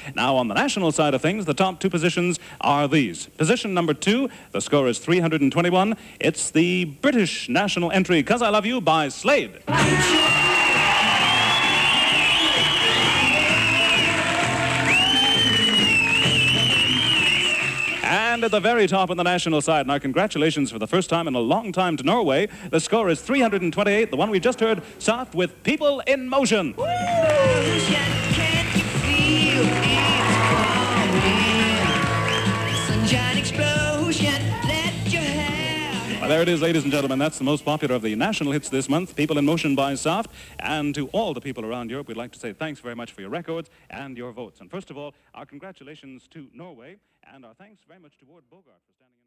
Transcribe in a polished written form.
Now, on the national side of things, the top two positions are these. Position number 2, the score is 321. It's the British national entry, 'Cause I Love You by Slade. And at the very top on the national side, and our congratulations for the first time in a long time to Norway, the score is 328, the one we just heard, Soft with People in Motion. Well, there it is, ladies and gentlemen. That's the most popular of the national hits this month, People in Motion by Soft. And to all the people around Europe, we'd like to say thanks very much for your records and your votes. And first of all, our congratulations to Norway, and our thanks very much to Ward Bogart for standing in.